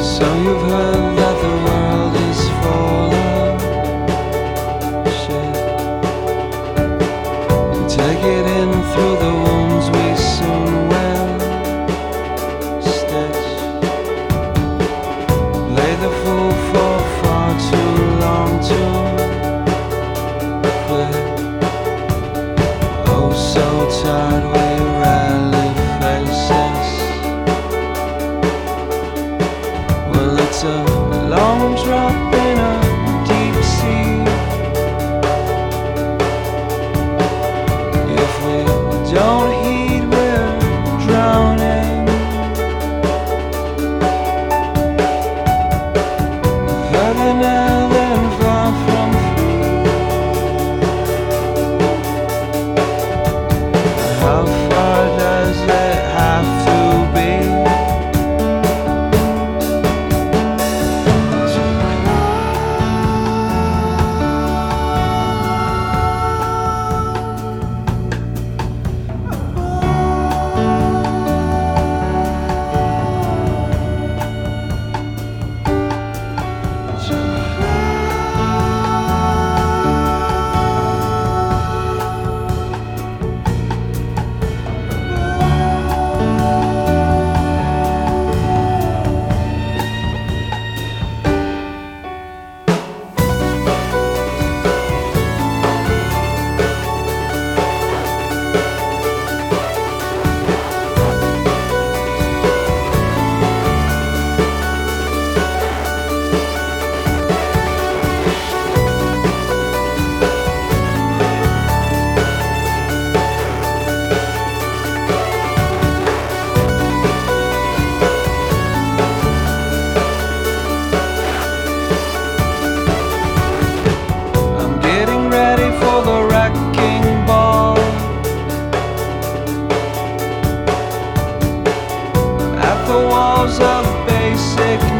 So you've heard that the world is full of shit. Take it in through the wounds we soon will stitch. Play the fool for far too long to quit. Oh, so tired we rarely face this. Well, it's a long drop in a deep sea. If we don't heed, we're drowning. Further now than far from free. How far does it have to be? The wrecking ball at the walls of basic